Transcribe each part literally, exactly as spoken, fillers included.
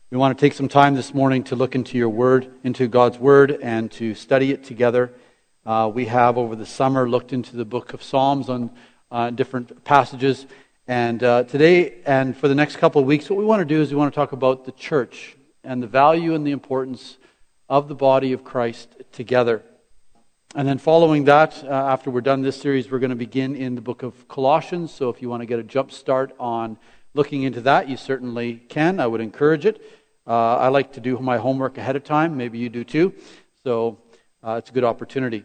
We want to take some time this morning to look into your Word, into God's Word, and to study it together. Uh, we have over the summer looked into the book of Psalms on uh, different passages. And uh, today and for the next couple of weeks, what we want to do is we want to talk about the church and the value and the importance of the body of Christ together. And then following that, uh, after we're done this series, we're going to begin in the book of Colossians. So if you want to get a jump start on looking into that, you certainly can. I would encourage it. Uh, I like to do my homework ahead of time. Maybe you do too. So uh, it's a good opportunity.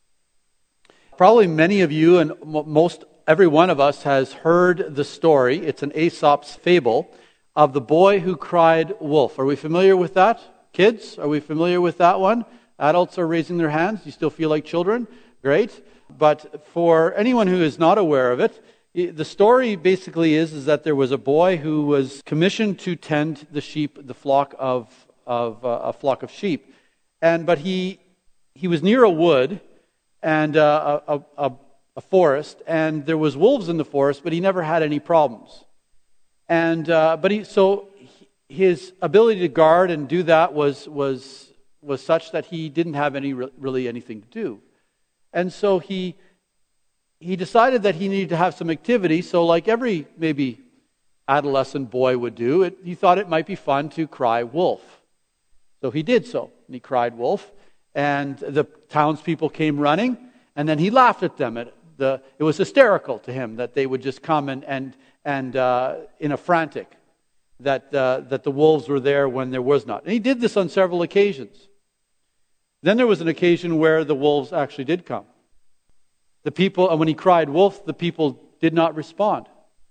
Probably many of you and m- most every one of us has heard the story. It's an Aesop's fable of the boy who cried wolf. Are we familiar with that? Kids, are we familiar with that one? Adults are raising their hands. You still feel like children? Great. But for anyone who is not aware of it, the story basically is, is that there was a boy who was commissioned to tend the sheep, the flock of, of uh, a flock of sheep. And but he he was near a wood and uh, a, a, a forest, and there was wolves in the forest, but he never had any problems. And uh, but he so his ability to guard and do that was was was such that he didn't have any really anything to do. And so he he decided that he needed to have some activity. So like every maybe adolescent boy would do, it, he thought it might be fun to cry wolf. So he did so. And he cried wolf. And the townspeople came running. And then he laughed at them. It, the, it was hysterical to him that they would just come and, and, and uh, in a frantic, that, uh, that the wolves were there when there was not. And he did this on several occasions. Then there was an occasion where the wolves actually did come. The people, and when he cried wolf, the people did not respond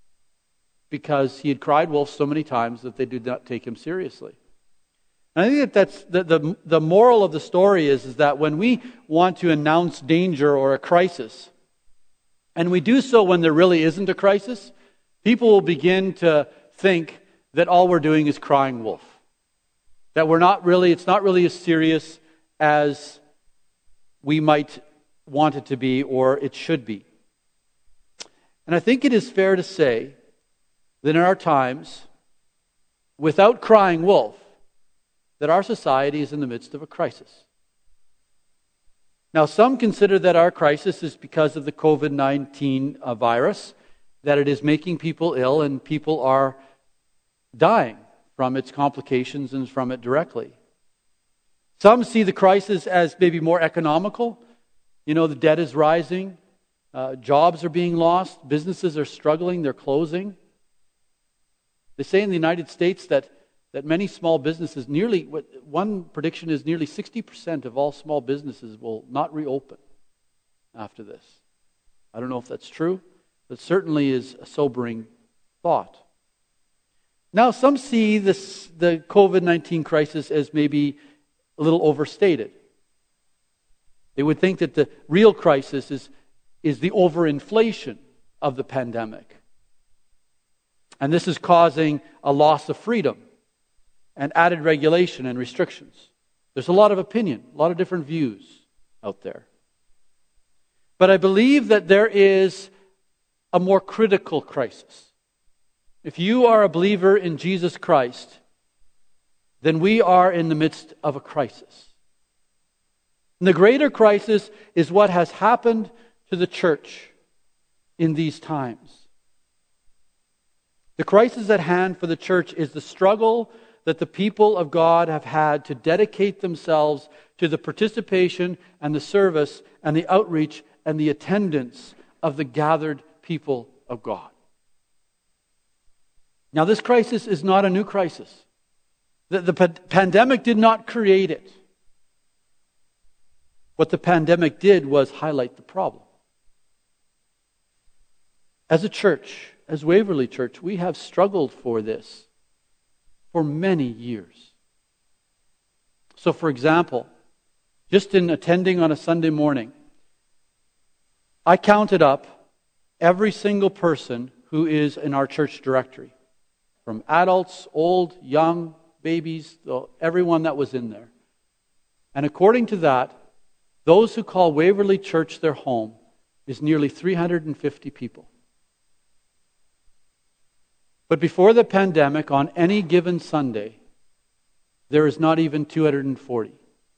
because he had cried wolf so many times that they did not take him seriously. And I think that that's the, the, the moral of the story is, is that when we want to announce danger or a crisis, and we do so when there really isn't a crisis, people will begin to think that all we're doing is crying wolf. That we're not really, it's not really as serious as we might want it to be or it should be. And I think it is fair to say that in our times, without crying wolf, that our society is in the midst of a crisis. Now, some consider that our crisis is because of the covid nineteen virus, that it is making people ill and people are dying from its complications and from it directly. Some see the crisis as maybe more economical. You know, the debt is rising, uh, jobs are being lost, businesses are struggling, they're closing. They say in the United States that, that many small businesses, nearly, one prediction is nearly sixty percent of all small businesses will not reopen after this. I don't know if that's true, but it certainly is a sobering thought. Now, some see this, the covid nineteen crisis as maybe a little overstated. They would think that the real crisis is, is the overinflation of the pandemic. And this is causing a loss of freedom and added regulation and restrictions. There's a lot of opinion, a lot of different views out there. But I believe that there is a more critical crisis. If you are a believer in Jesus Christ, then we are in the midst of a crisis. And the greater crisis is what has happened to the church in these times. The crisis at hand for the church is the struggle that the people of God have had to dedicate themselves to the participation and the service and the outreach and the attendance of the gathered people of God. Now, this crisis is not a new crisis. The, the pa- pandemic did not create it. What the pandemic did was highlight the problem. As a church, as Waverly Church, we have struggled for this for many years. So, for example, just in attending on a Sunday morning, I counted up every single person who is in our church directory. From adults, old, young, babies, everyone that was in there. And according to that, those who call Waverly Church their home is nearly three hundred fifty people. But before the pandemic, on any given Sunday, there is not even two hundred forty.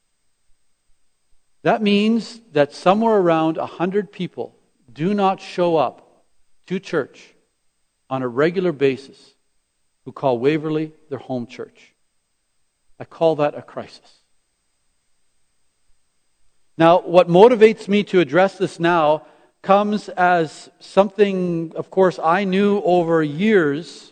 That means that somewhere around one hundred people do not show up to church on a regular basis who call Waverley their home church. I call that a crisis. Now, what motivates me to address this now comes as something, of course, I knew over years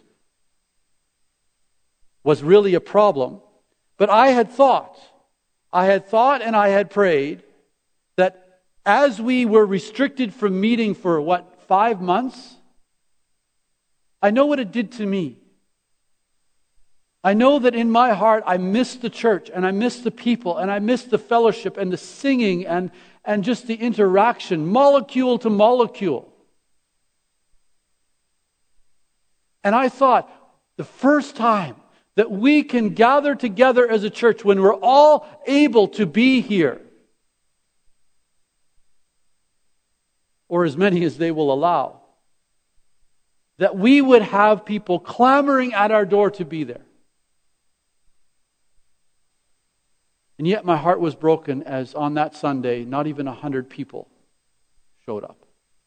was really a problem. But I had thought, I had thought and I had prayed that as we were restricted from meeting for, what, five months, I know what it did to me. I know that in my heart I missed the church and I missed the people and I missed the fellowship and the singing and, and just the interaction, molecule to molecule. And I thought, the first time that we can gather together as a church when we're all able to be here, or as many as they will allow, that we would have people clamoring at our door to be there. And yet my heart was broken as on that Sunday, not even a hundred people showed up.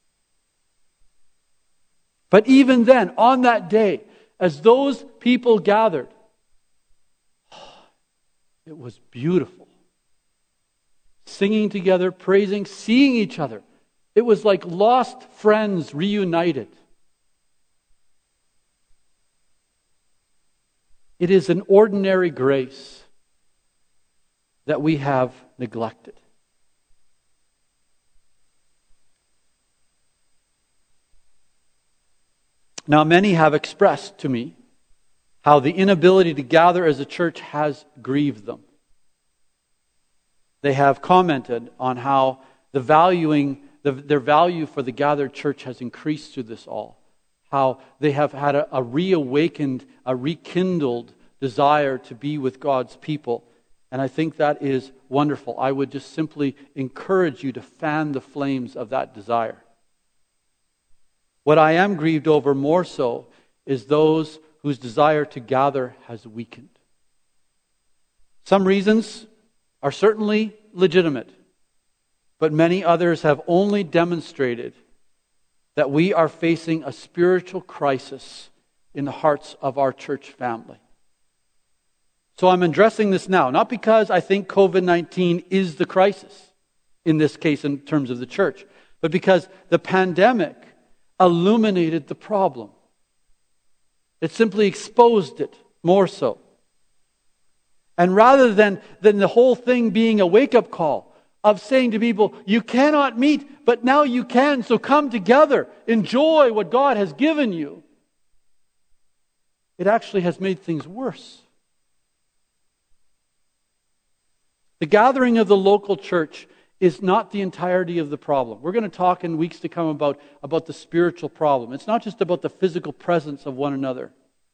But even then, on that day, as those people gathered, it was beautiful. Singing together, praising, seeing each other. It was like lost friends reunited. It is an ordinary grace that we have neglected. Now, many have expressed to me how the inability to gather as a church has grieved them. They have commented on how the valuing, the, their value for the gathered church has increased through this all. How they have had a, a reawakened, a rekindled desire to be with God's people. And I think that is wonderful. I would just simply encourage you to fan the flames of that desire. What I am grieved over more so is those whose desire to gather has weakened. Some reasons are certainly legitimate, but many others have only demonstrated that we are facing a spiritual crisis in the hearts of our church family. So I'm addressing this now, not because I think covid nineteen is the crisis in this case in terms of the church, but because the pandemic illuminated the problem. It simply exposed it more so. And rather than, than the whole thing being a wake-up call of saying to people, you cannot meet, but now you can, so come together, enjoy what God has given you, it actually has made things worse. The gathering of the local church is not the entirety of the problem. We're going to talk in weeks to come about, about the spiritual problem. It's not just about the physical presence of one another.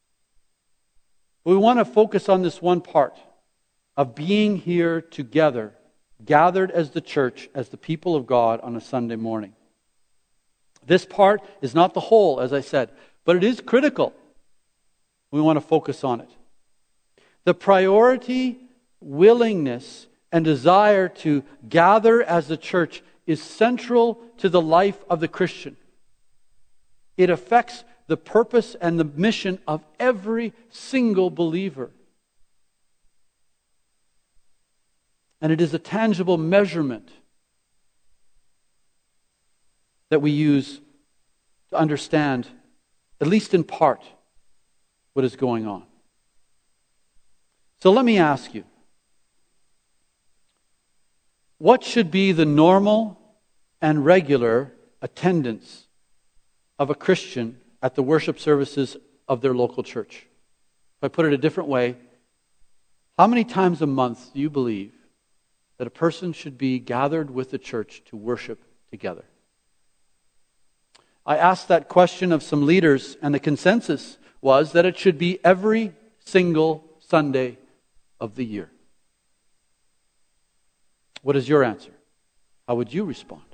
We want to focus on this one part of being here together, gathered as the church, as the people of God on a Sunday morning. This part is not the whole, as I said, but it is critical. We want to focus on it. The priority, willingness, and desire to gather as the church is central to the life of the Christian. It affects the purpose and the mission of every single believer. And it is a tangible measurement that we use to understand, at least in part, what is going on. So let me ask you, what should be the normal and regular attendance of a Christian at the worship services of their local church? If I put it a different way, how many times a month do you believe that a person should be gathered with the church to worship together? I asked that question of some leaders, and the consensus was that it should be every single Sunday of the year. What is your answer? How would you respond?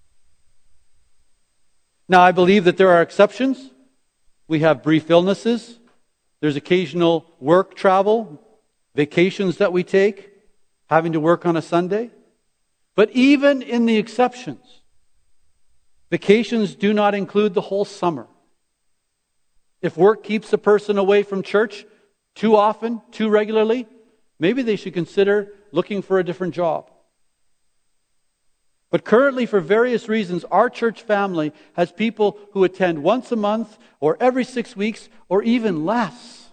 Now, I believe that there are exceptions. We have brief illnesses. There's occasional work travel. vacations that we take, having to work on a Sunday. But even in the exceptions, vacations do not include the whole summer. If work keeps a person away from church too often, too regularly, maybe they should consider looking for a different job. But currently, for various reasons, our church family has people who attend once a month or every six weeks or even less.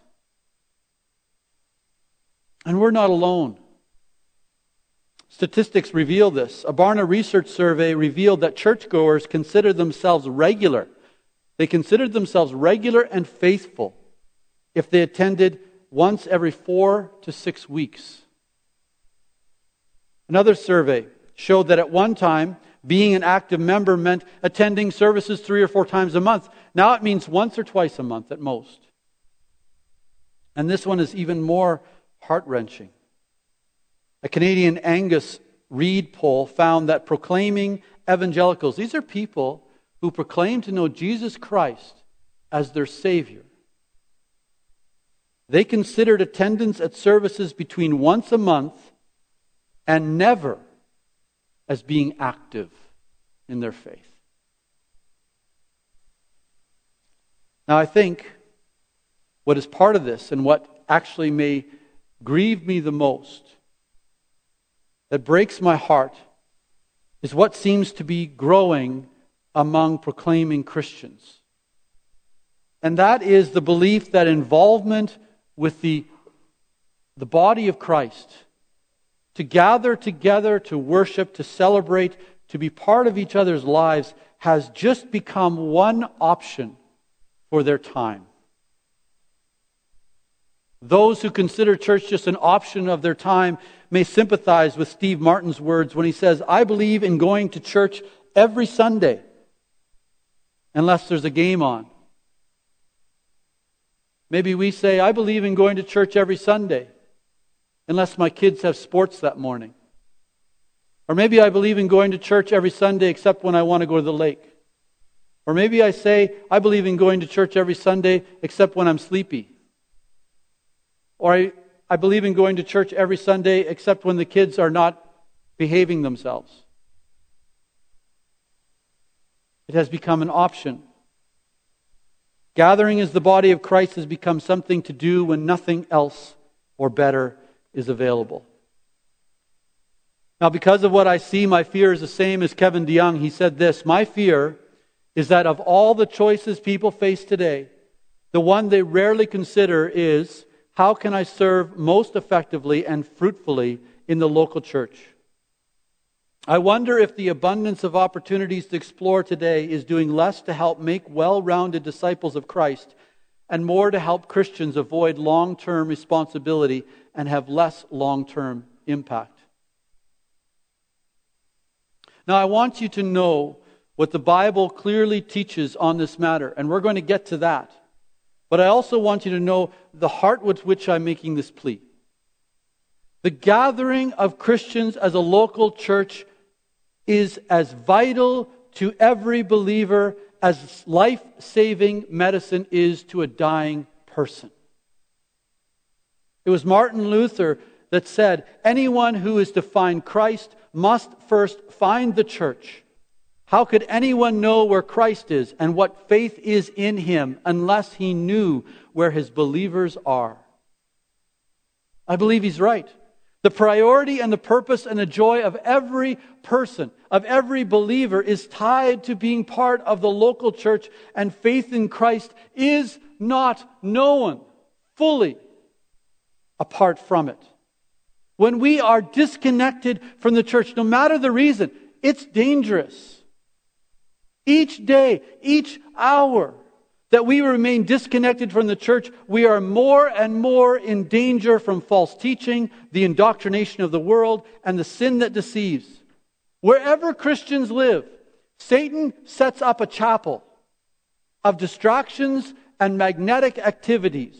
And we're not alone. Statistics reveal this. A Barna research survey revealed that churchgoers consider themselves regular. They considered themselves regular and faithful if they attended once every four to six weeks. Another survey showed that at one time, being an active member meant attending services three or four times a month. Now it means once or twice a month at most. And this one is even more heart-wrenching. A Canadian Angus Reid poll found that proclaiming evangelicals, these are people who proclaim to know Jesus Christ as their Savior. They considered attendance at services between once a month and never as being active in their faith. Now I think what is part of this and what actually may grieve me the most, that breaks my heart, is what seems to be growing among proclaiming Christians. And that is the belief that involvement with the, the body of Christ, to gather together, to worship, to celebrate, to be part of each other's lives, has just become one option for their time. Those who consider church just an option of their time may sympathize with Steve Martin's words when he says, "I believe in going to church every Sunday, unless there's a game on." Maybe we say, "I believe in going to church every Sunday, unless my kids have sports that morning." Or maybe I believe in going to church every Sunday except when I want to go to the lake. Or maybe I say, "I believe in going to church every Sunday except when I'm sleepy." Or I, I believe in going to church every Sunday except when the kids are not behaving themselves. It has become an option. Gathering as the body of Christ has become something to do when nothing else or better is available. Now, because of what I see, my fear is the same as Kevin DeYoung. He said this: "My fear is that of all the choices people face today, the one they rarely consider is, how can I serve most effectively and fruitfully in the local church? I wonder if the abundance of opportunities to explore today is doing less to help make well-rounded disciples of Christ and more to help Christians avoid long-term responsibility and have less long-term impact." Now, I want you to know what the Bible clearly teaches on this matter, and we're going to get to that. But I also want you to know the heart with which I'm making this plea. The gathering of Christians as a local church is as vital to every believer as life-saving medicine is to a dying person. It was Martin Luther that said, "Anyone who is to find Christ must first find the church. How could anyone know where Christ is and what faith is in Him unless he knew where his believers are?" I believe he's right. The priority and the purpose and the joy of every person, of every believer, is tied to being part of the local church, and faith in Christ is not known fully apart from it. When we are disconnected from the church, no matter the reason, it's dangerous. Each day, each hour that we remain disconnected from the church, we are more and more in danger from false teaching, the indoctrination of the world, and the sin that deceives. Wherever Christians live, Satan sets up a chapel of distractions and magnetic activities.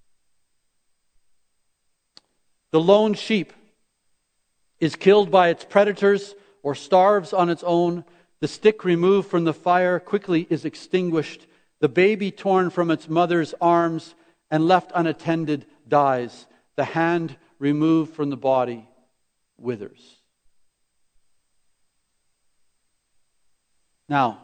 The lone sheep is killed by its predators or starves on its own. The stick removed from the fire quickly is extinguished. The baby torn from its mother's arms and left unattended dies. The hand removed from the body withers. Now,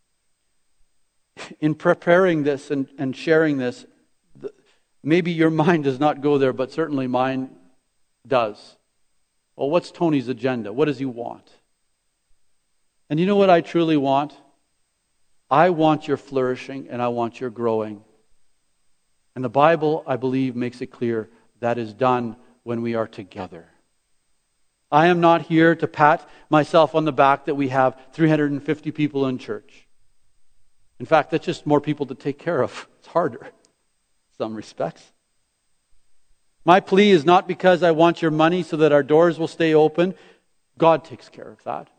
in preparing this and, and sharing this, the, maybe your mind does not go there, but certainly mine does. Well, what's Tony's agenda? What does he want? And you know what I truly want? I want your flourishing and I want your growing. And the Bible, I believe, makes it clear that is done when we are together. I am not here to pat myself on the back that we have three hundred fifty people in church. In fact, that's just more people to take care of. It's harder in some respects. My plea is not because I want your money so that our doors will stay open. God takes care of that.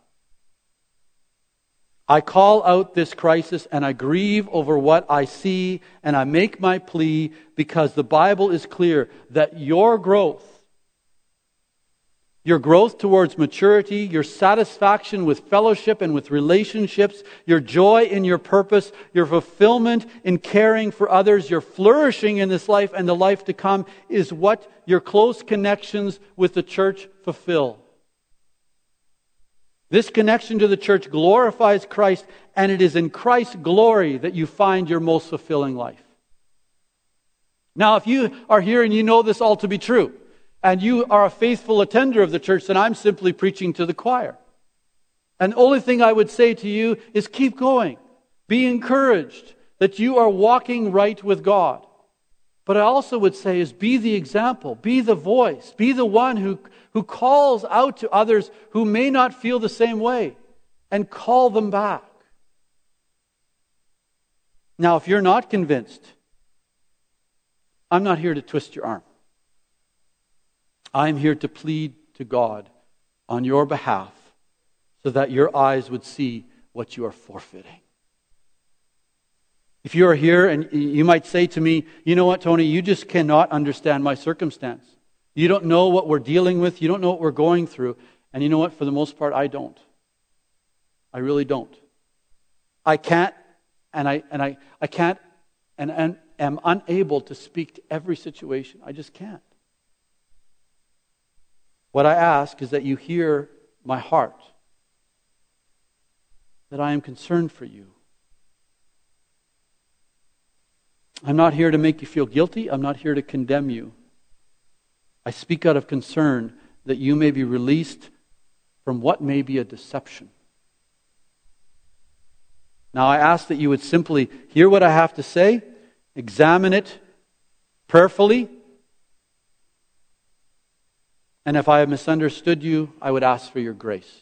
I call out this crisis and I grieve over what I see, and I make my plea because the Bible is clear that your growth, your growth towards maturity, your satisfaction with fellowship and with relationships, your joy in your purpose, your fulfillment in caring for others, your flourishing in this life and the life to come is what your close connections with the church fulfill. This connection to the church glorifies Christ, and it is in Christ's glory that you find your most fulfilling life. Now, if you are here and you know this all to be true, and you are a faithful attender of the church, then I'm simply preaching to the choir. And the only thing I would say to you is keep going. Be encouraged that you are walking right with God. But I also would say is be the example, be the voice, be the one who, who calls out to others who may not feel the same way and call them back. Now, if you're not convinced, I'm not here to twist your arm. I'm here to plead to God on your behalf so that your eyes would see what you are forfeiting. If you are here and you might say to me, you know what, Tony, you just cannot understand my circumstance. You don't know what we're dealing with. You don't know what we're going through. And you know what, for the most part, I don't. I really don't. I can't, and I and I, I can't and, and am unable to speak to every situation. I just can't. What I ask is that you hear my heart, that I am concerned for you. I'm not here to make you feel guilty. I'm not here to condemn you. I speak out of concern that you may be released from what may be a deception. Now I ask that you would simply hear what I have to say, examine it prayerfully, and if I have misunderstood you, I would ask for your grace.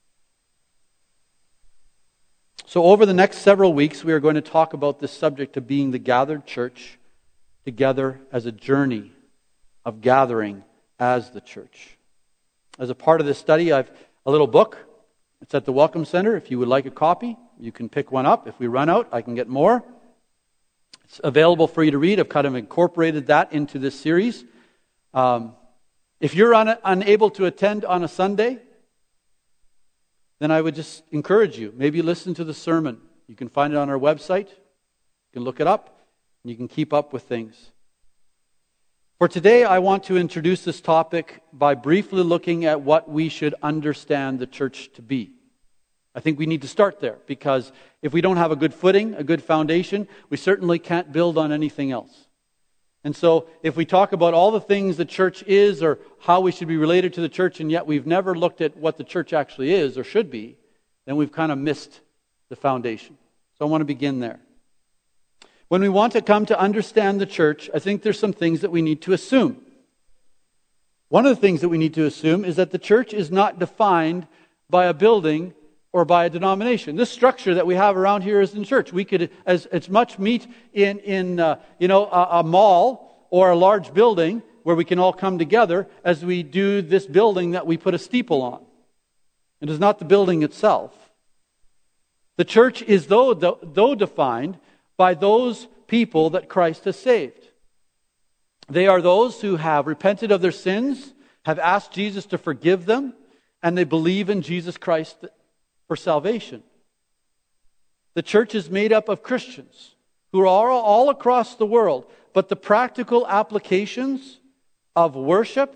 So over the next several weeks, we are going to talk about this subject of being the gathered church together as a journey of gathering as the church. As a part of this study, I've a little book. It's at the Welcome Center. If you would like a copy, you can pick one up. If we run out, I can get more. It's available for you to read. I've kind of incorporated that into this series. Um, if you're un- unable to attend on a Sunday, then I would just encourage you, maybe listen to the sermon. You can find it on our website. You can look it up, and you can keep up with things. For today, I want to introduce this topic by briefly looking at what we should understand the church to be. I think we need to start there, because if we don't have a good footing, a good foundation, we certainly can't build on anything else. And so, if we talk about all the things the church is or how we should be related to the church, and yet we've never looked at what the church actually is or should be, then we've kind of missed the foundation. So I want to begin there. When we want to come to understand the church, I think there's some things that we need to assume. One of the things that we need to assume is that the church is not defined by a building or by a denomination. This structure that we have around here is in church. We could as, as much meet in, in uh, you know, a, a mall or a large building where we can all come together as we do this building that we put a steeple on. It is not the building itself. The church is, though, though defined by those people that Christ has saved. They are those who have repented of their sins, have asked Jesus to forgive them, and they believe in Jesus Christ for salvation. The church is made up of Christians who are all, all across the world, but the practical applications of worship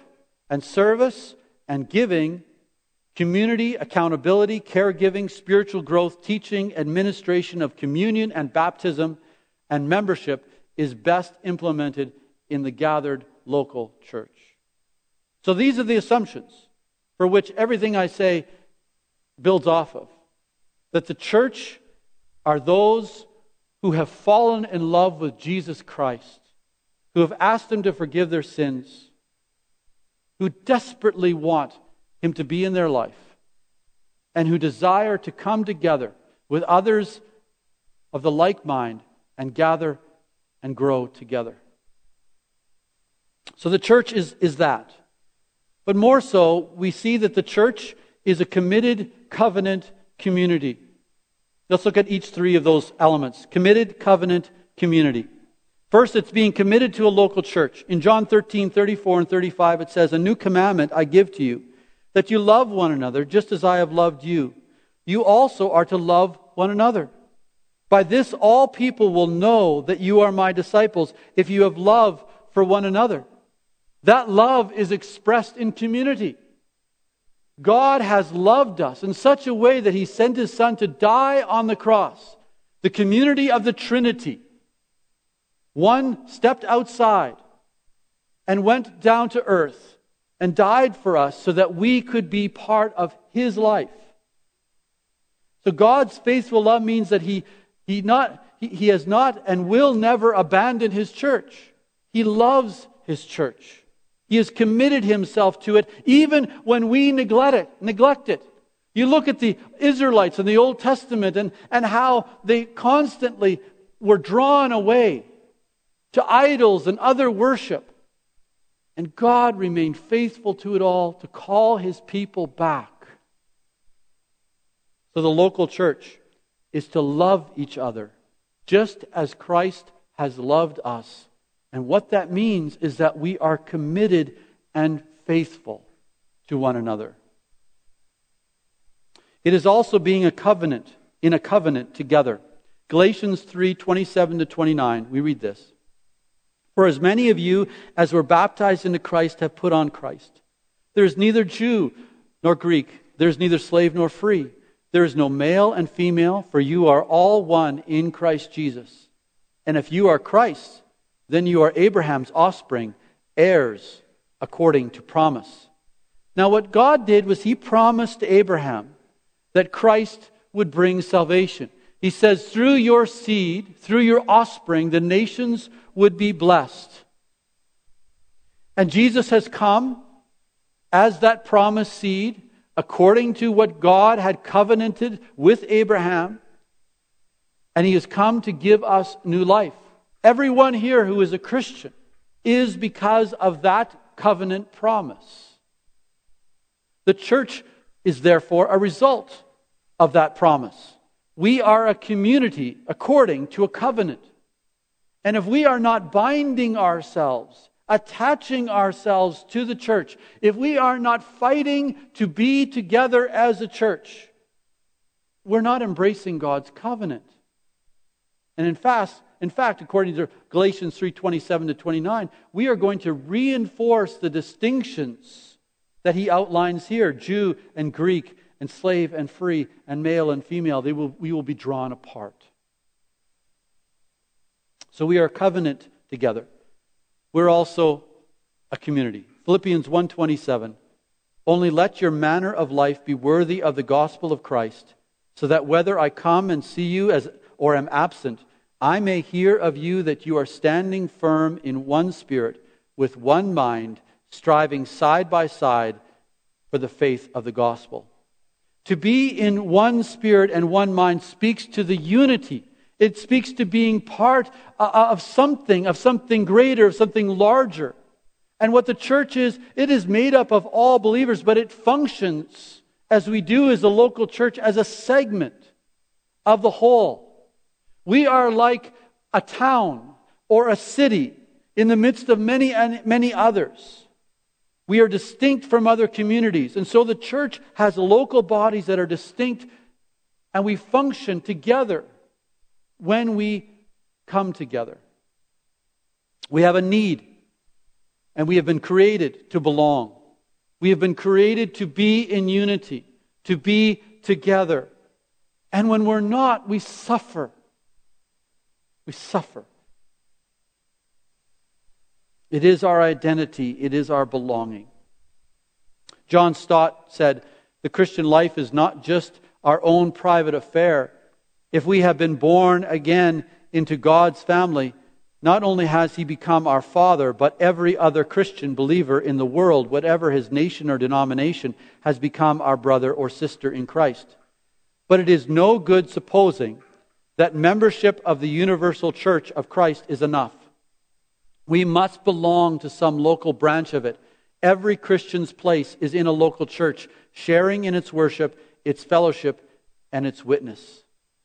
and service and giving, community, accountability, caregiving, spiritual growth, teaching, administration of communion and baptism, and membership is best implemented in the gathered local church. So these are the assumptions for which everything I say builds off of. That the church are those who have fallen in love with Jesus Christ, who have asked Him to forgive their sins, who desperately want Him to be in their life, and who desire to come together with others of the like mind and gather and grow together. So the church is, is that. But more so, we see that the church is a committed covenant community. Let's look at each three of those elements. Committed covenant community. First, it's being committed to a local church. In John thirteen, thirty-four and thirty-five, it says, "A new commandment I give to you, that you love one another just as I have loved you. You also are to love one another. By this all people will know that you are my disciples, if you have love for one another." That love is expressed in community. God has loved us in such a way that He sent His Son to die on the cross. The community of the Trinity. One stepped outside and went down to earth and died for us so that we could be part of His life. So God's faithful love means that He He not He, he has not and will never abandon His church. He loves His church. He has committed Himself to it even when we neglect it. Neglect it. You look at the Israelites in the Old Testament and, and how they constantly were drawn away to idols and other worship. And God remained faithful to it all to call His people back. So the local church is to love each other just as Christ has loved us. And what that means is that we are committed and faithful to one another. It is also being a covenant, in a covenant together. Galatians three, twenty-seven to twenty-nine, we read this. "For as many of you as were baptized into Christ have put on Christ. There is neither Jew nor Greek. There is neither slave nor free. There is no male and female, for you are all one in Christ Jesus. And if you are Christ's, then you are Abraham's offspring, heirs according to promise." Now what God did was He promised to Abraham that Christ would bring salvation. He says, through your seed, through your offspring, the nations would be blessed. And Jesus has come as that promised seed, according to what God had covenanted with Abraham. And He has come to give us new life. Everyone here who is a Christian is because of that covenant promise. The church is therefore a result of that promise. We are a community according to a covenant. And if we are not binding ourselves, attaching ourselves to the church, if we are not fighting to be together as a church, we're not embracing God's covenant. And in fact, In fact, according to Galatians three, twenty-seven to twenty-nine, we are going to reinforce the distinctions that he outlines here. Jew and Greek and slave and free and male and female. They will, we will be drawn apart. So we are a covenant together. We're also a community. Philippians one twenty-seven. "Only let your manner of life be worthy of the gospel of Christ, so that whether I come and see you as or am absent, I may hear of you that you are standing firm in one spirit, with one mind, striving side by side for the faith of the gospel." To be in one spirit and one mind speaks to the unity. It speaks to being part of something, of something greater, of something larger. And what the church is, it is made up of all believers, but it functions, as we do as a local church, as a segment of the whole. We are like a town or a city in the midst of many and many others. We are distinct from other communities. And so the church has local bodies that are distinct, and we function together when we come together. We have a need, and we have been created to belong. We have been created to be in unity, to be together. And when we're not, we suffer. We suffer. It is our identity. It is our belonging. John Stott said, "The Christian life is not just our own private affair. If we have been born again into God's family, not only has He become our Father, but every other Christian believer in the world, whatever his nation or denomination, has become our brother or sister in Christ. But it is no good supposing that membership of the universal church of Christ is enough. We must belong to some local branch of it. Every Christian's place is in a local church, sharing in its worship, its fellowship, and its witness."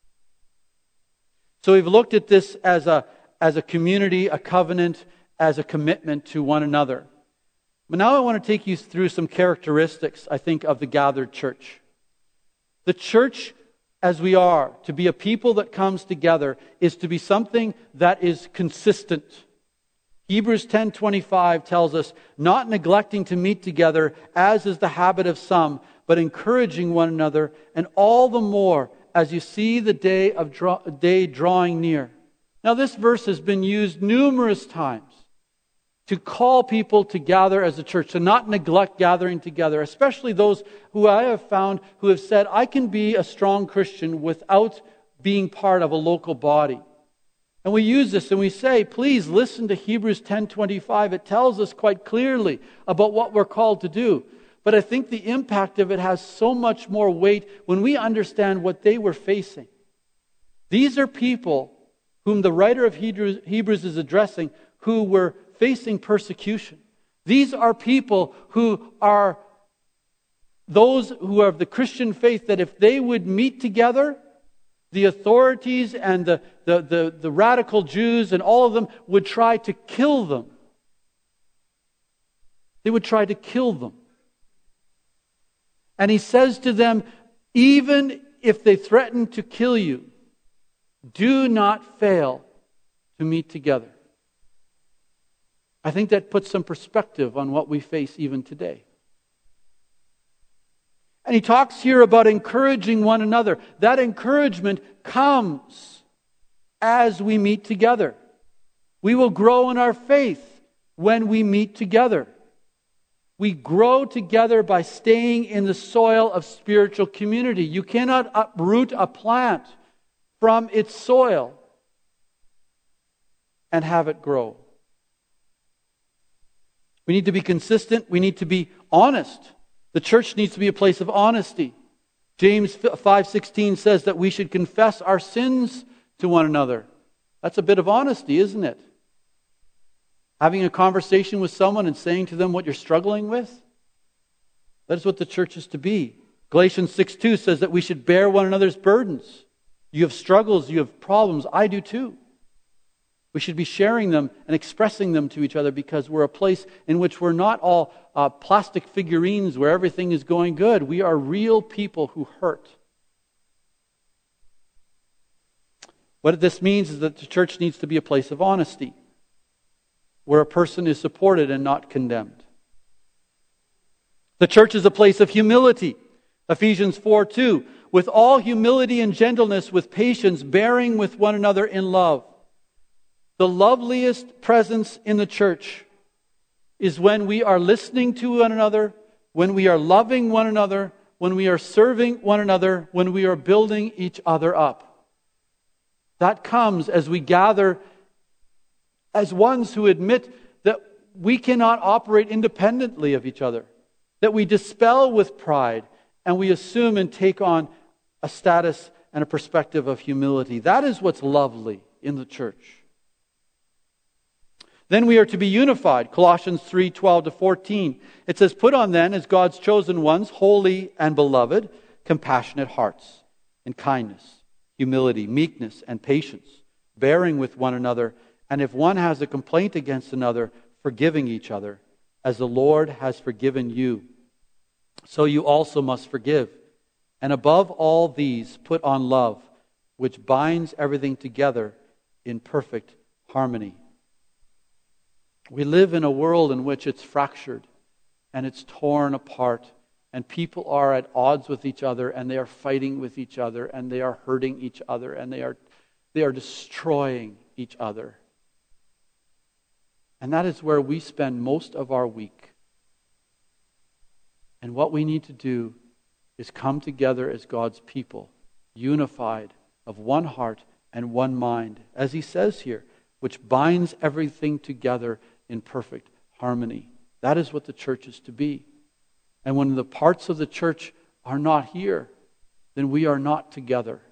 So we've looked at this as a, as a community, a covenant, as a commitment to one another. But now I want to take you through some characteristics, I think, of the gathered church. The church, as we are, to be a people that comes together, is to be something that is consistent. Hebrews ten twenty-five tells us, "Not neglecting to meet together, as is the habit of some, but encouraging one another, and all the more as you see the day of draw, day drawing near." Now this verse has been used numerous times to call people to gather as a church, to not neglect gathering together, especially those who I have found who have said, "I can be a strong Christian without being part of a local body." And we use this and we say, please listen to Hebrews ten twenty-five. It tells us quite clearly about what we're called to do. But I think the impact of it has so much more weight when we understand what they were facing. These are people whom the writer of Hebrews is addressing who were facing persecution. These are people who are those who are of the Christian faith that if they would meet together, the authorities and the, the, the, the radical Jews and all of them would try to kill them. They would try to kill them. And he says to them, even if they threaten to kill you, do not fail to meet together. I think that puts some perspective on what we face even today. And he talks here about encouraging one another. That encouragement comes as we meet together. We will grow in our faith when we meet together. We grow together by staying in the soil of spiritual community. You cannot uproot a plant from its soil and have it grow. We need to be consistent. We need to be honest. The church needs to be a place of honesty. James five sixteen says that we should confess our sins to one another. That's a bit of honesty, isn't it? Having a conversation with someone and saying to them what you're struggling with. That is what the church is to be. Galatians six two says that we should bear one another's burdens. You have struggles, you have problems. I do too. We should be sharing them and expressing them to each other because we're a place in which we're not all uh, plastic figurines where everything is going good. We are real people who hurt. What this means is that the church needs to be a place of honesty, where a person is supported and not condemned. The church is a place of humility. Ephesians four two, with all humility and gentleness, with patience, bearing with one another in love. The loveliest presence in the church is when we are listening to one another, when we are loving one another, when we are serving one another, when we are building each other up. That comes as we gather as ones who admit that we cannot operate independently of each other, that we dispel with pride and we assume and take on a status and a perspective of humility. That is what's lovely in the church. Then we are to be unified. Colossians three twelve to fourteen. It says, put on then as God's chosen ones, holy and beloved, compassionate hearts and kindness, humility, meekness, and patience, bearing with one another, and if one has a complaint against another, forgiving each other, as the Lord has forgiven you. So you also must forgive. And above all these, put on love, which binds everything together in perfect harmony. We live in a world in which it's fractured. and it's torn apart. And people are at odds with each other, and they are fighting with each other, and they are hurting each other, and they are they are destroying each other. And that is where we spend most of our week. And what we need to do is come together as God's people, unified, of one heart and one mind, as he says here, which binds everything together in perfect harmony. That is what the church is to be. And when the parts of the church are not here, then we are not together.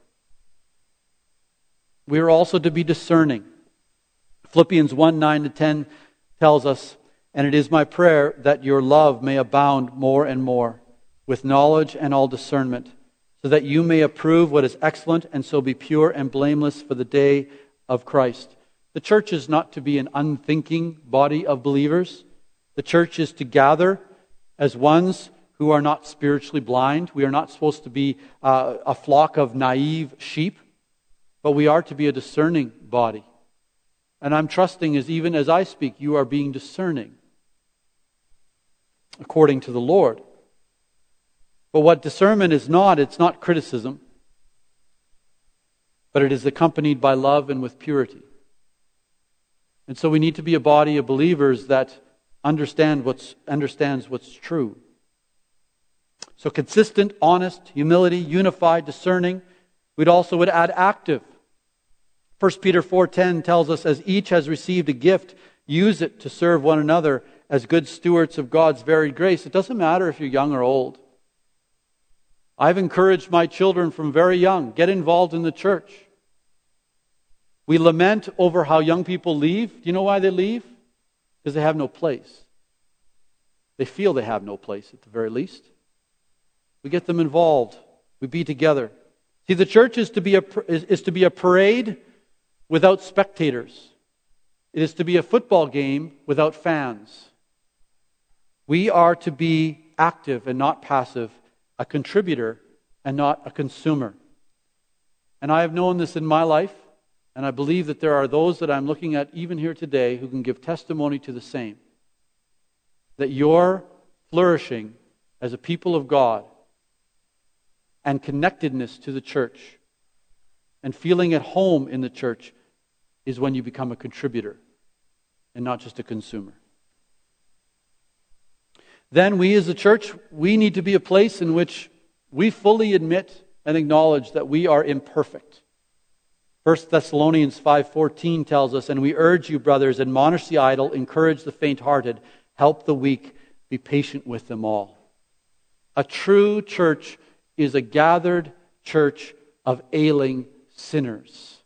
We are also to be discerning. Philippians one, nine to ten tells us, "And it is my prayer that your love may abound more and more, with knowledge and all discernment, so that you may approve what is excellent, and so be pure and blameless for the day of Christ." The church is not to be an unthinking body of believers. The church is to gather as ones who are not spiritually blind. We are not supposed to be uh, a flock of naive sheep, but we are to be a discerning body. And I'm trusting as even as I speak, you are being discerning according to the Lord. But what discernment is not, it's not criticism, but it is accompanied by love and with purity. And so we need to be a body of believers that understand what's understands what's true. So consistent, honest, humility, unified, discerning. We'd also would add active. First Peter four ten tells us, "As each has received a gift, use it to serve one another as good stewards of God's varied grace." It doesn't matter if you're young or old. I've encouraged my children from very young, get involved in the church. We lament over how young people leave. Do you know why they leave? Because they have no place. They feel they have no place at the very least. We get them involved. We be together. See, the church is to be a, is, is to be a parade without spectators. It is to be a football game without fans. We are to be active and not passive, a contributor and not a consumer. And I have known this in my life, and I believe that there are those that I'm looking at even here today who can give testimony to the same. That your flourishing as a people of God and connectedness to the church and feeling at home in the church is when you become a contributor and not just a consumer. Then we as a church, we need to be a place in which we fully admit and acknowledge that we are imperfect. First Thessalonians five fourteen tells us, "And we urge you, brothers, admonish the idle, encourage the faint-hearted, help the weak, be patient with them all." A true church is a gathered church of ailing sinners.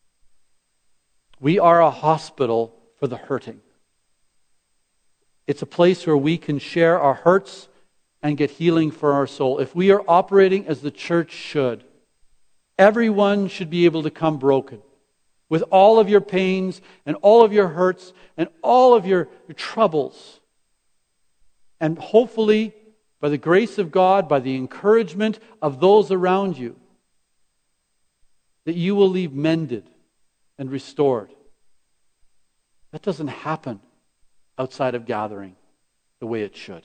We are a hospital for the hurting. It's a place where we can share our hurts and get healing for our soul. If we are operating as the church should, everyone should be able to come broken with all of your pains and all of your hurts and all of your, your troubles. And hopefully, by the grace of God, by the encouragement of those around you, that you will leave mended and restored. That doesn't happen outside of gathering the way it should.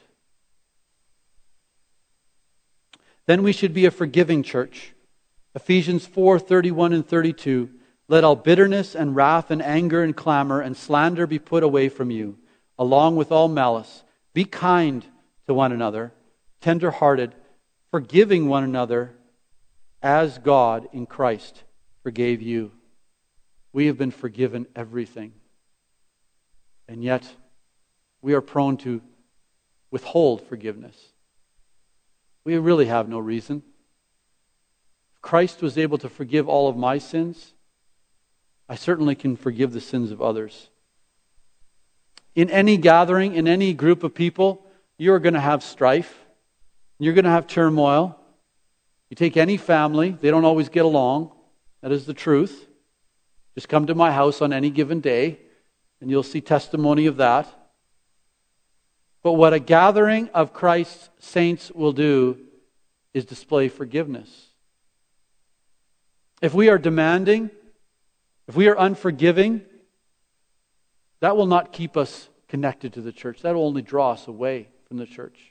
Then we should be a forgiving church. Ephesians four thirty-one and thirty-two, "Let all bitterness and wrath and anger and clamor and slander be put away from you, along with all malice. Be kind to one another, tender-hearted, forgiving one another, as God in Christ forgave you." We have been forgiven everything. And yet, we are prone to withhold forgiveness. We really have no reason. If Christ was able to forgive all of my sins, I certainly can forgive the sins of others. In any gathering, in any group of people, you're going to have strife. You're going to have turmoil. You take any family, they don't always get along. That is the truth. Just come to my house on any given day, and you'll see testimony of that. But what a gathering of Christ's saints will do is display forgiveness. If we are demanding, if we are unforgiving, that will not keep us connected to the church. That will only draw us away from the church.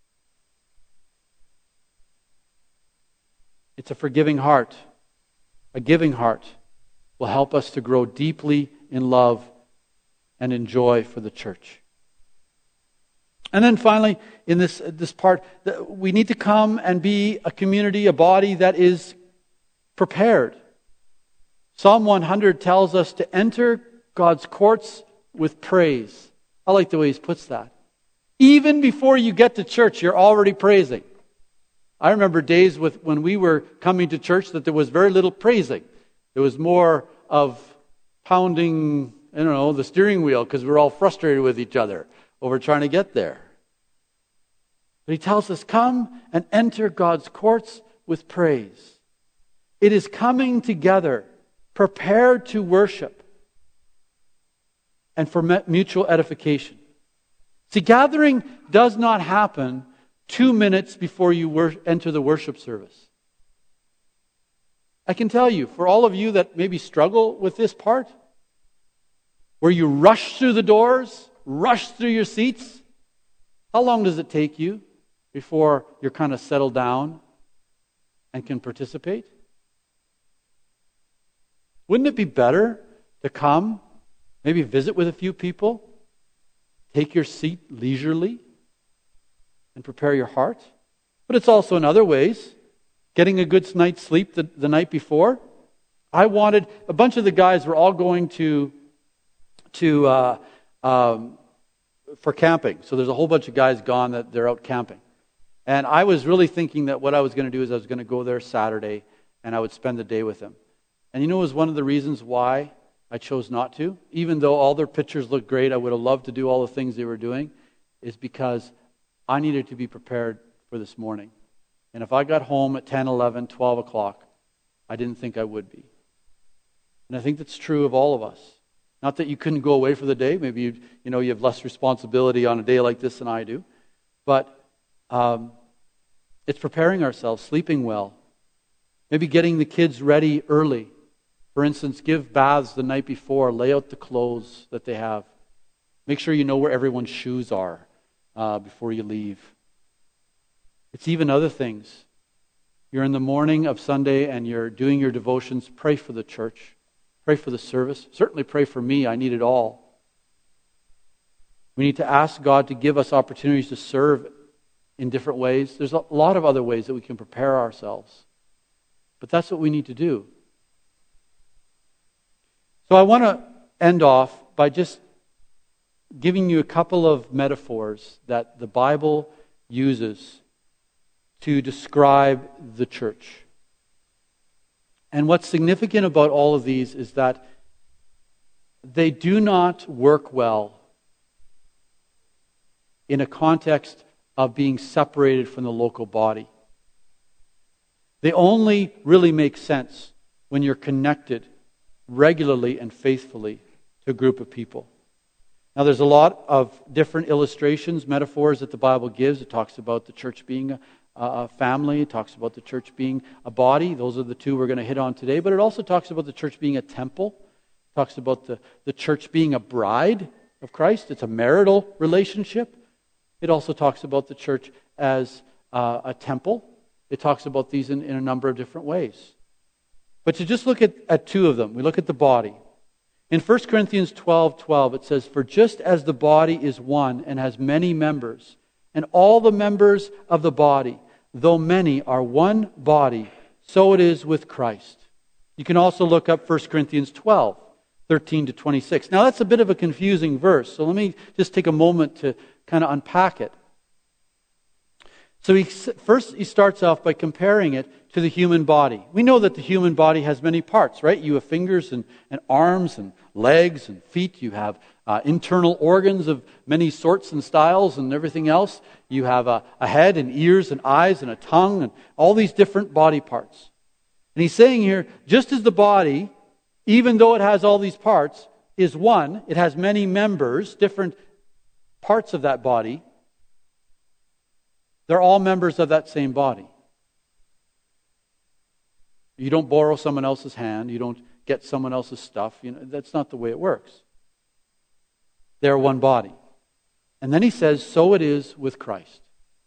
It's a forgiving heart, a giving heart will help us to grow deeply in love and in joy for the church. And then finally, in this, this part, we need to come and be a community, a body that is prepared. Psalm one hundred tells us to enter God's courts with praise. I like the way he puts that. Even before you get to church, you're already praising. I remember days with when we were coming to church that there was very little praising. There was more of pounding, I don't know, the steering wheel because we were all frustrated with each other over trying to get there. But he tells us, come and enter God's courts with praise. It is coming together, prepared to worship and for mutual edification. See, gathering does not happen two minutes before you wor- enter the worship service. I can tell you, for all of you that maybe struggle with this part, where you rush through the doors, rush through your seats, how long does it take you before you're kind of settled down and can participate? Wouldn't it be better to come, maybe visit with a few people, take your seat leisurely, and prepare your heart? But it's also in other ways. Getting a good night's sleep the, the night before. I wanted, a bunch of the guys were all going to, to uh, um, for camping. So there's a whole bunch of guys gone that they're out camping. And I was really thinking that what I was going to do is I was going to go there Saturday and I would spend the day with them. And you know, it was one of the reasons why I chose not to. Even though all their pictures looked great, I would have loved to do all the things they were doing, is because I needed to be prepared for this morning. And if I got home at ten, eleven, twelve o'clock, I didn't think I would be. And I think that's true of all of us. Not that you couldn't go away for the day. Maybe you, you know you have less responsibility on a day like this than I do. But um, it's preparing ourselves, sleeping well. Maybe getting the kids ready early. For instance, give baths the night before. Lay out the clothes that they have. Make sure you know where everyone's shoes are uh, before you leave. It's even other things. You're in the morning of Sunday and you're doing your devotions. Pray for the church. Pray for the service. Certainly pray for me. I need it all. We need to ask God to give us opportunities to serve in different ways. There's a lot of other ways that we can prepare ourselves. But that's what we need to do. So I want to end off by just giving you a couple of metaphors that the Bible uses to describe the church. And what's significant about all of these is that they do not work well in a context of being separated from the local body. They only really make sense when you're connected regularly and faithfully to a group of people. Now, there's a lot of different illustrations, metaphors that the Bible gives. It talks about the church being a, a family. It talks about the church being a body. Those are the two we're going to hit on today. But it also talks about the church being a temple. It talks about the, the church being a bride of Christ. It's a marital relationship. It also talks about the church as uh, a temple. It talks about these in, in a number of different ways. But to just look at, at two of them, we look at the body. In First Corinthians twelve twelve, it says, "For just as the body is one and has many members, and all the members of the body, though many, are one body, so it is with Christ." You can also look up First Corinthians twelve thirteen to twenty-six. Now that's a bit of a confusing verse, so let me just take a moment to kind of unpack it. So he, first he starts off by comparing it to the human body. We know that the human body has many parts, right? You have fingers and, and arms and legs and feet. You have uh, internal organs of many sorts and styles and everything else. You have a, a head and ears and eyes and a tongue and all these different body parts. And he's saying here, just as the body, even though it has all these parts, is one, it has many members, different parts of that body, they're all members of that same body. You don't borrow someone else's hand. You don't get someone else's stuff. You know, that's not the way it works. They're one body. And then he says, so it is with Christ.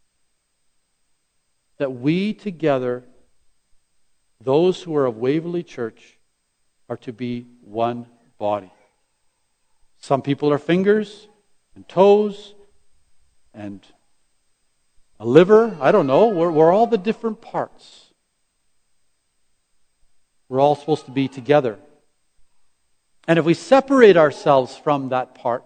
That we together, those who are of Waverley Church, are to be one body. Some people are fingers and toes and a liver. I don't know. We're, we're all the different parts. We're all supposed to be together. And if we separate ourselves from that part,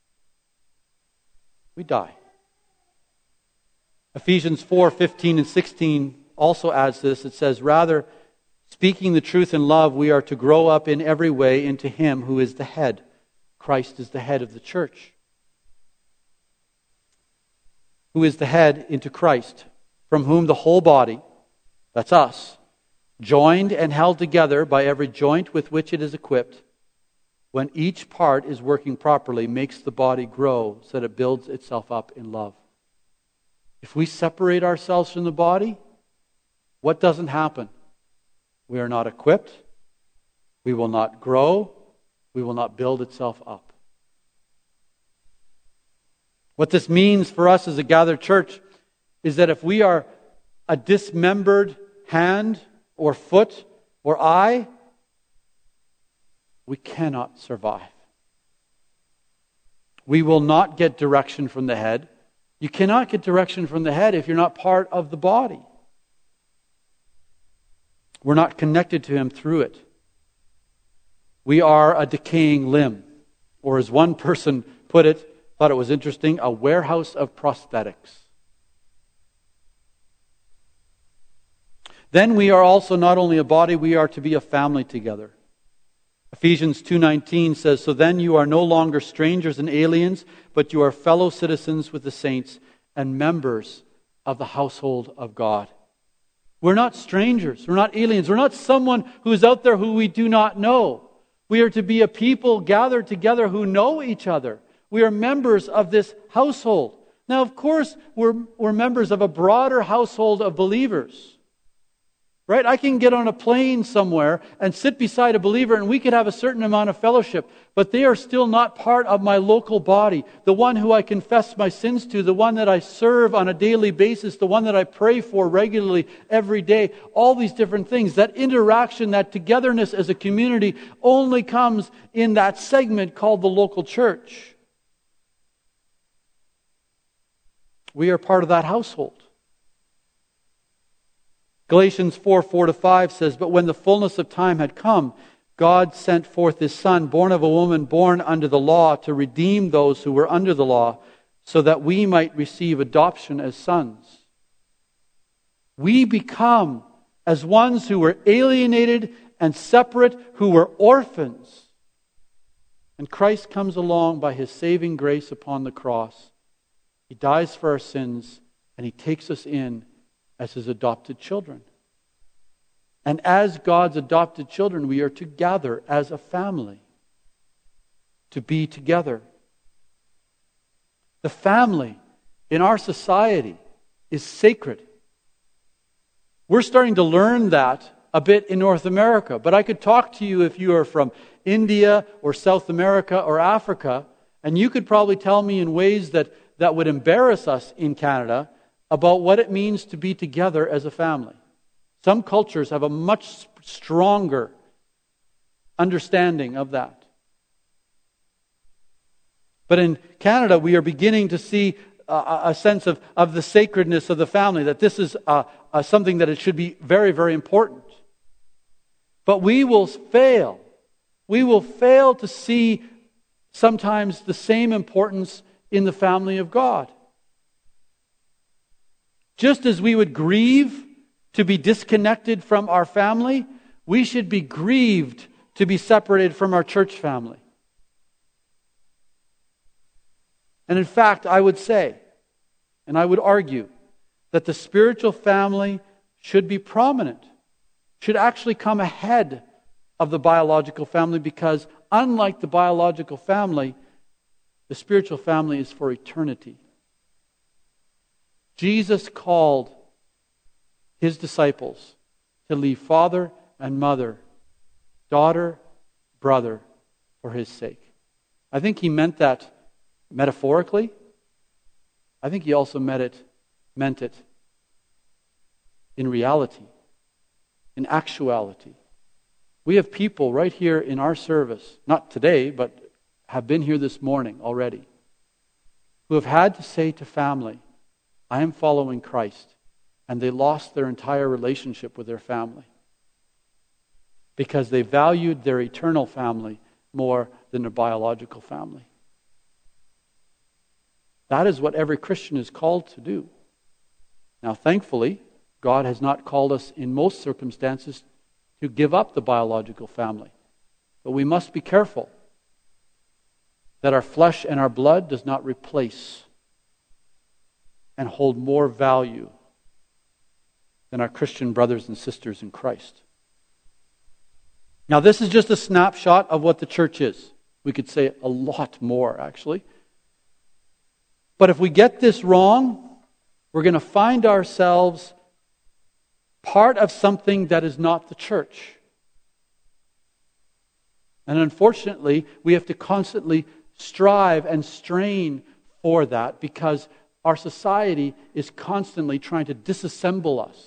we die. Ephesians four, fifteen and sixteen also adds this. It says, rather, speaking the truth in love, we are to grow up in every way into Him who is the head. Christ is the head of the church. Who is the head into Christ, from whom the whole body, that's us, joined and held together by every joint with which it is equipped, when each part is working properly, makes the body grow so that it builds itself up in love. If we separate ourselves from the body, what doesn't happen? We are not equipped. We will not grow. We will not build itself up. What this means for us as a gathered church is that if we are a dismembered hand or foot or eye, we cannot survive. We will not get direction from the head. You cannot get direction from the head if you're not part of the body. We're not connected to Him through it. We are a decaying limb. Or as one person put it, thought it was interesting, a warehouse of prosthetics. Then we are also not only a body, we are to be a family together. Ephesians two nineteen says, so then you are no longer strangers and aliens, but you are fellow citizens with the saints and members of the household of God. We're not strangers. We're not aliens. We're not someone who is out there who we do not know. We are to be a people gathered together who know each other. We are members of this household. Now, of course, we're, we're members of a broader household of believers. Right? I can get on a plane somewhere and sit beside a believer and we could have a certain amount of fellowship, but they are still not part of my local body. The one who I confess my sins to, the one that I serve on a daily basis, the one that I pray for regularly every day. All these different things. That interaction, that togetherness as a community only comes in that segment called the local church. We are part of that household. Galatians four, four to five says, but when the fullness of time had come, God sent forth His Son, born of a woman, born under the law, to redeem those who were under the law, so that we might receive adoption as sons. We become as ones who were alienated and separate, who were orphans. And Christ comes along by His saving grace upon the cross. He dies for our sins, and He takes us in as His adopted children. And as God's adopted children, we are to gather as a family, to be together. The family in our society is sacred. We're starting to learn that a bit in North America, but I could talk to you if you are from India or South America or Africa, and you could probably tell me in ways that, that would embarrass us in Canada about what it means to be together as a family. Some cultures have a much stronger understanding of that. But in Canada, we are beginning to see a, a sense of, of the sacredness of the family, that this is a, a, something that it should be very, very important. But we will fail. We will fail to see sometimes the same importance in the family of God. Just as we would grieve to be disconnected from our family, we should be grieved to be separated from our church family. And in fact, I would say, and I would argue, that the spiritual family should be prominent, should actually come ahead of the biological family, because unlike the biological family, the spiritual family is for eternity. Jesus called His disciples to leave father and mother, daughter, brother, for His sake. I think He meant that metaphorically, I think he also meant it, meant it in reality, in actuality. We have people right here in our service, not today, but have been here this morning already, who have had to say to family, I am following Christ, and they lost their entire relationship with their family because they valued their eternal family more than their biological family. That is what every Christian is called to do. Now, thankfully, God has not called us in most circumstances to give up the biological family. But we must be careful that our flesh and our blood does not replace and hold more value than our Christian brothers and sisters in Christ. Now, this is just a snapshot of what the church is. We could say a lot more, actually. But if we get this wrong, we're going to find ourselves part of something that is not the church. And unfortunately, we have to constantly strive and strain for that because our society is constantly trying to disassemble us.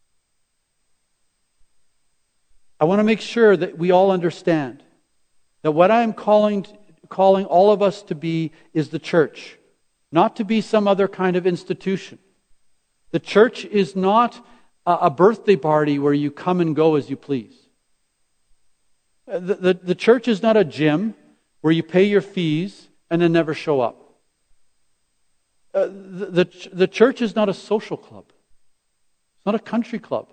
I want to make sure that we all understand that what I am calling, calling all of us to be is the church, not to be some other kind of institution. The church is not a birthday party where you come and go as you please. The, the, the church is not a gym where you pay your fees and then never show up. Uh, the, the, the church is not a social club. It's not a country club.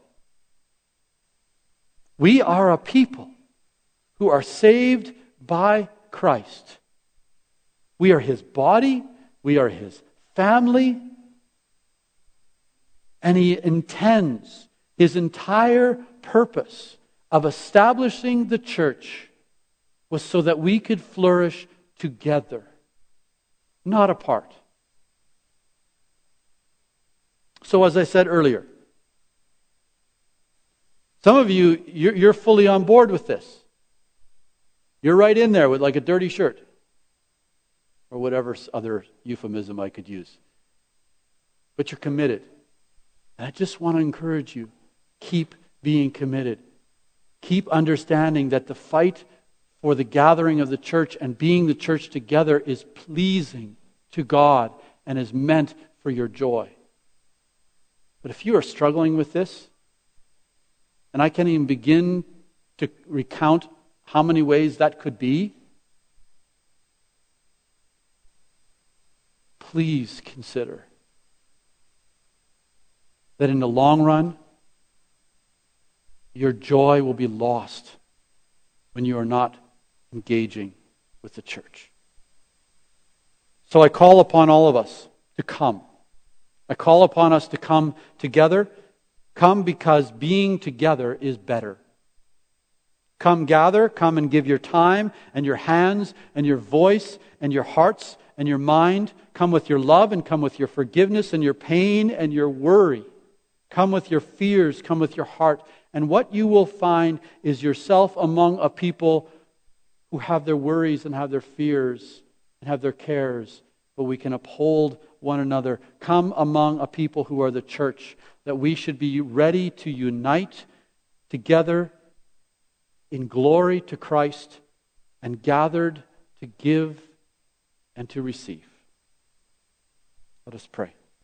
We are a people who are saved by Christ. We are His body. We are His family. And He intends, His entire purpose of establishing the church was so that we could flourish together, not apart. So as I said earlier, some of you, you're, you're fully on board with this. You're right in there with like a dirty shirt. Or whatever other euphemism I could use. But you're committed. And I just want to encourage you, keep being committed. Keep understanding that the fight for the gathering of the church and being the church together is pleasing to God and is meant for your joy. But if you are struggling with this, and I can't even begin to recount how many ways that could be, please consider that in the long run, your joy will be lost when you are not engaging with the church. So I call upon all of us to come. I call upon us to come together. Come because being together is better. Come gather, come and give your time and your hands and your voice and your hearts and your mind. Come with your love and come with your forgiveness and your pain and your worry. Come with your fears, come with your heart. And what you will find is yourself among a people who have their worries and have their fears and have their cares, but we can uphold one another. Come among a people who are the church, that we should be ready to unite together in glory to Christ and gathered to give and to receive. Let us pray.